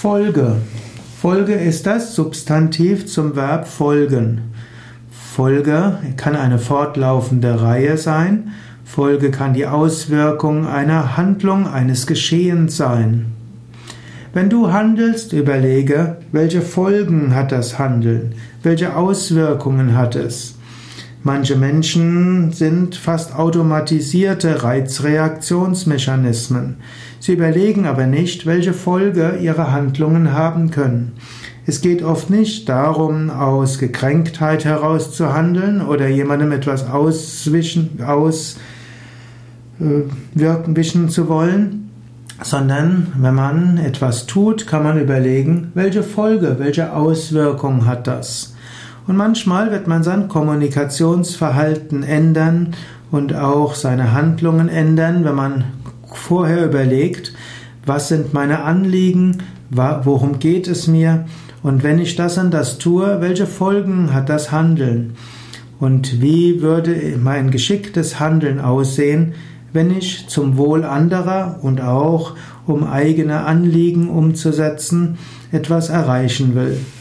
Folge. Folge ist das Substantiv zum Verb folgen. Folge kann eine fortlaufende Reihe sein. Folge kann die Auswirkung einer Handlung, eines Geschehens sein. Wenn du handelst, überlege, welche Folgen hat das Handeln? Welche Auswirkungen hat es? Manche Menschen sind fast automatisierte Reizreaktionsmechanismen. Sie überlegen aber nicht, welche Folge ihre Handlungen haben können. Es geht oft nicht darum, aus Gekränktheit heraus zu handeln oder jemandem etwas auswischen zu wollen, sondern wenn man etwas tut, kann man überlegen, welche Folge, welche Auswirkung hat das. Und manchmal wird man sein Kommunikationsverhalten ändern und auch seine Handlungen ändern, wenn man vorher überlegt, was sind meine Anliegen, worum geht es mir und wenn ich das und das tue, welche Folgen hat das Handeln und wie würde mein geschicktes Handeln aussehen, wenn ich zum Wohl anderer und auch um eigene Anliegen umzusetzen etwas erreichen will.